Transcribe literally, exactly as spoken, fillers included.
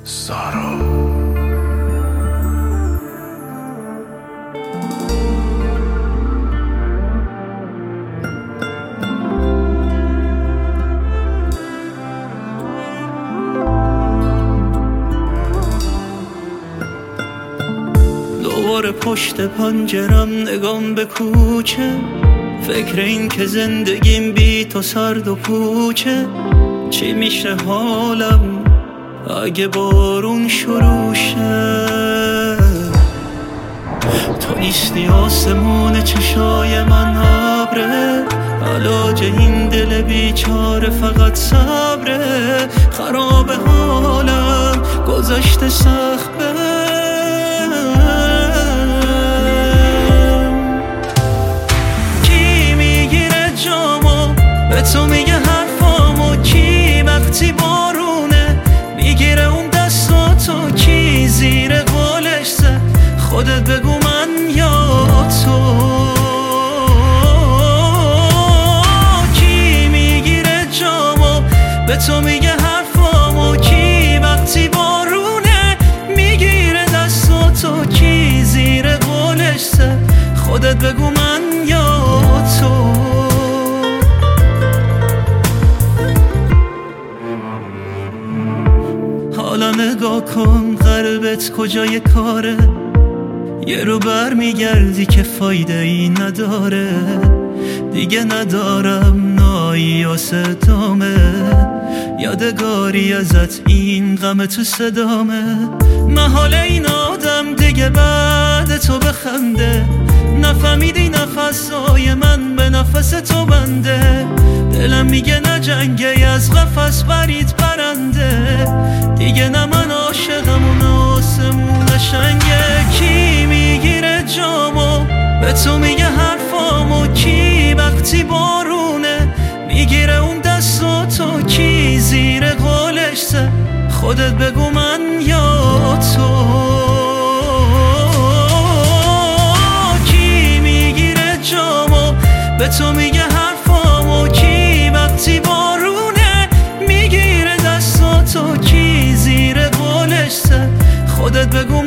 سارا دوباره پشت پنجرم نگام به کوچه، فکر این که زندگیم بی تو سرد و پوچه. چی میشه حالم اگه بارون شروع شه؟ تو نیستی آسمون چشای من ابره، علاج این دل بیچاره فقط صبره. خراب حالم گذشته سخت به تو میگه حرفامو کی؟ وقتی بارونه میگیره اون دستاتو کی؟ زیر قولش زد خودت بگو من یا تو. کی میگیره جامو؟ به تو میگه حرفامو کی؟ وقتی بارونه میگیره دستاتو کی؟ زیر قولش زد خودت بگو من یا تو. حالا نگاه کن قلبت کجای کاره، یه رو بر میگردی که فایده ای نداره. دیگه ندارم نایی و ستامه، یادگاری ازت این غم تو صدامه. محال این آدم دیگه بعد تو بخنده، نفهمیدی نفسای من به نفس تو بنده. دلم میگه نه جنگی از قفس برید برنده، دیگه نه من عاشقم و نه آسمون قشنگه. کی میگیره جامو؟ به تو میگه حرفامو کی؟ وقتی بارونه میگیره اون دستاتو کی؟ زیر قولش زد خودت بگو من یا تو. کی میگیره جامو؟ به تو میگه حرفامو کی؟ وقتی بارونه میگیره دستاتو کی؟ زیر قولش زد خودت بگو